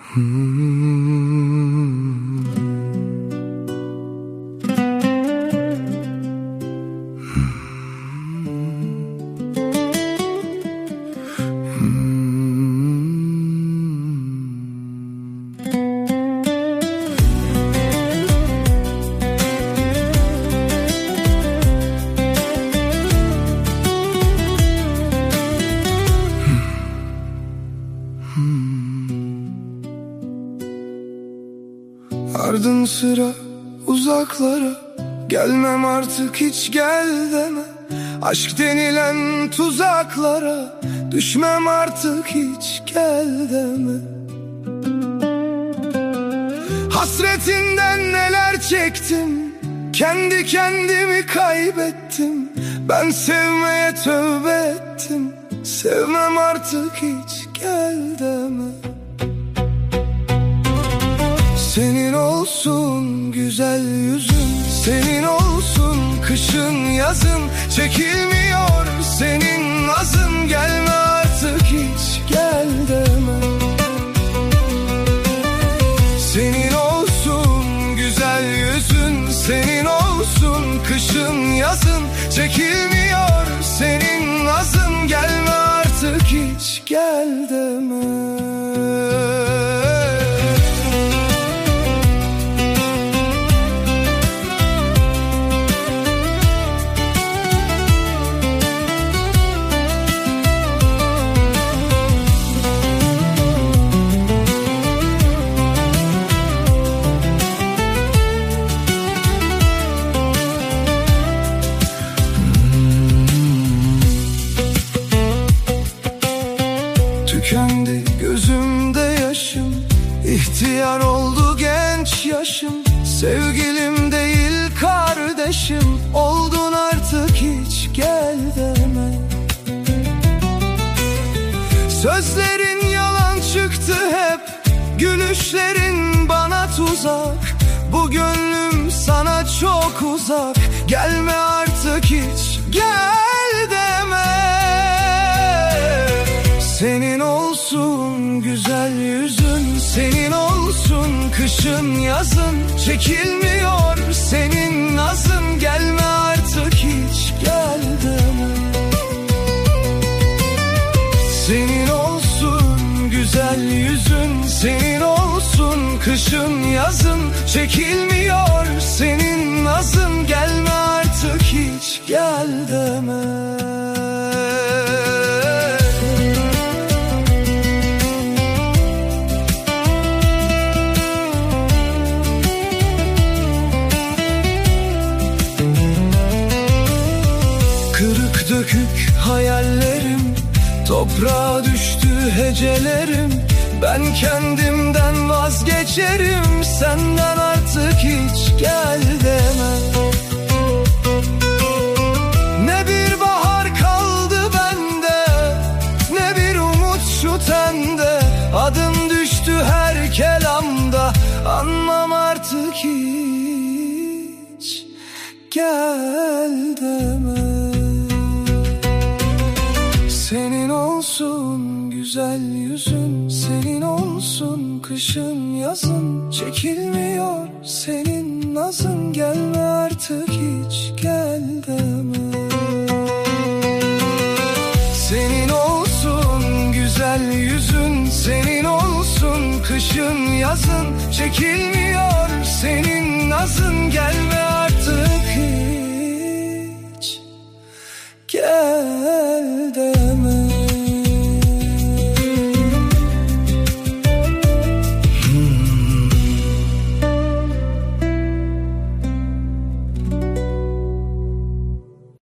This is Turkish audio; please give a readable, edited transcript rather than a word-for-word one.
Ardın sıra uzaklara, gelmem artık hiç gel deme. Aşk denilen tuzaklara, düşmem artık hiç gel deme. Hasretinden neler çektim, kendi kendimi kaybettim. Ben sevmeye tövbe ettim, sevmem artık hiç gel deme. Senin olsun güzel yüzün, senin olsun kışın yazın, çekilmiyor senin nazın, gelme artık hiç gel deme. Senin olsun güzel yüzün, senin olsun kışın yazın, çekilmiyor senin nazın, gelme artık hiç gel deme. Tükendi gözümde yaşım, ihtiyar oldu genç yaşım. Sevgilim değil kardeşim, oldun artık hiç gel deme. Sözlerin yalan çıktı hep, gülüşlerin bana tuzak. Bu gönlüm sana çok uzak, gelme artık hiç gel deme. Senin olsun güzel yüzün, senin olsun kışın yazın, çekilmiyor senin nazın, gelme artık hiç gel deme. Senin olsun güzel yüzün, senin olsun kışın yazın, çekilmiyor senin nazın, gelme artık hiç gel deme. Kırık dökük hayallerim, toprağa düştü hecelerim. Ben kendimden vazgeçerim, senden artık hiç gel demem. Ne bir bahar kaldı bende, ne bir umut şu tende. Adım düştü her kelamda, anlam artık hiç gel demem. Senin olsun güzel yüzün, senin olsun kışın yazın, çekilmiyor senin nazın, gelme artık hiç gel deme. Senin olsun güzel yüzün, senin olsun kışın yazın, çekilmiyor senin nazın,